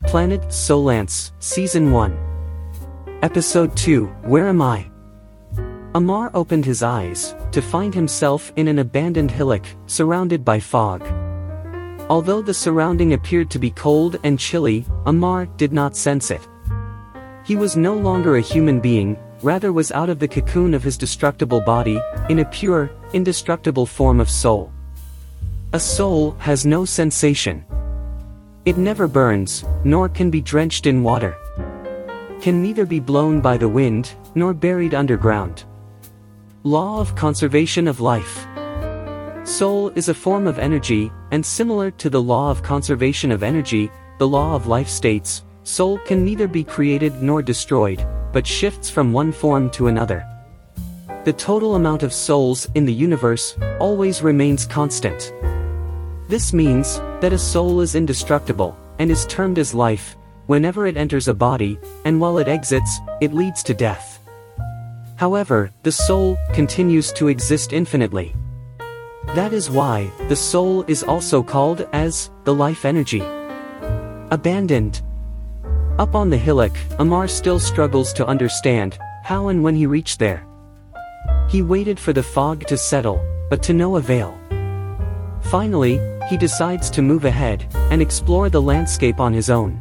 Planet Solance, Season 1. Episode 2, Where Am I? Amar opened his eyes, to find himself in an abandoned hillock, surrounded by fog. Although the surrounding appeared to be cold and chilly, Amar did not sense it. He was no longer a human being, rather was out of the cocoon of his destructible body, in a pure, indestructible form of soul. A soul has no sensation. It never burns, nor can be drenched in water. Can neither be blown by the wind, nor buried underground. Law of conservation of life. Soul is a form of energy, and similar to the law of conservation of energy, the law of life states, soul can neither be created nor destroyed, but shifts from one form to another. The total amount of souls in the universe always remains constant. This means that a soul is indestructible, and is termed as life, whenever it enters a body, and while it exits, it leads to death. However, the soul continues to exist infinitely. That is why the soul is also called as the life energy. Abandoned. Up on the hillock, Amar still struggles to understand how and when he reached there. He waited for the fog to settle, but to no avail. Finally, he decides to move ahead and explore the landscape on his own.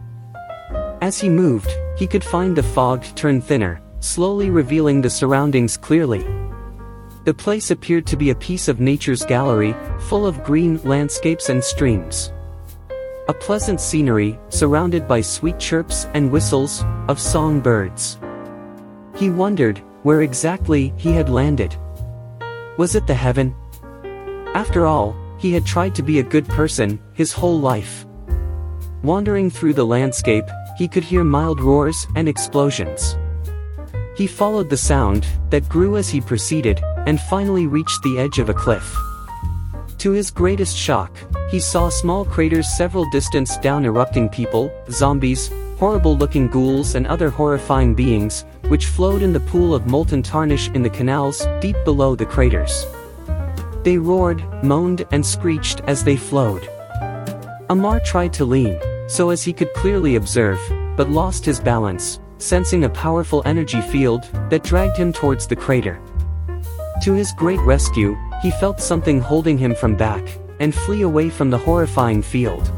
As he moved, he could find the fog turn thinner, slowly revealing the surroundings clearly. The place appeared to be a piece of nature's gallery, full of green landscapes and streams. A pleasant scenery, surrounded by sweet chirps and whistles of songbirds. He wondered where exactly he had landed. Was it the heaven? After all, he had tried to be a good person his whole life. Wandering through the landscape, he could hear mild roars and explosions. He followed the sound that grew as he proceeded, and finally reached the edge of a cliff. To his greatest shock, he saw small craters several distance down erupting people, zombies, horrible-looking ghouls and other horrifying beings, which flowed in the pool of molten tarnish in the canals deep below the craters. They roared, moaned and screeched as they flowed. Amar tried to lean, so as he could clearly observe, but lost his balance, sensing a powerful energy field that dragged him towards the crater. To his great rescue, he felt something holding him from back, and flee away from the horrifying field.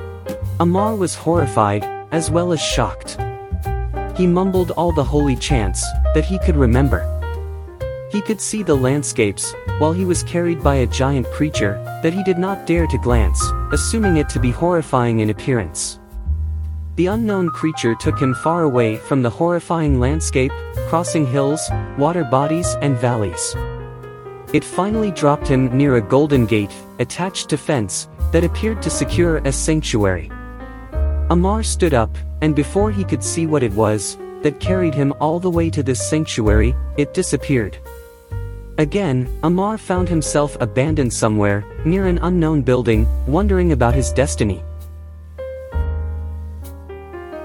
Amar was horrified, as well as shocked. He mumbled all the holy chants that he could remember. He could see the landscapes, while he was carried by a giant creature that he did not dare to glance, assuming it to be horrifying in appearance. The unknown creature took him far away from the horrifying landscape, crossing hills, water bodies and valleys. It finally dropped him near a golden gate, attached to fence, that appeared to secure a sanctuary. Amar stood up, and before he could see what it was that carried him all the way to this sanctuary, it disappeared. Again, Amar found himself abandoned somewhere, near an unknown building, wondering about his destiny.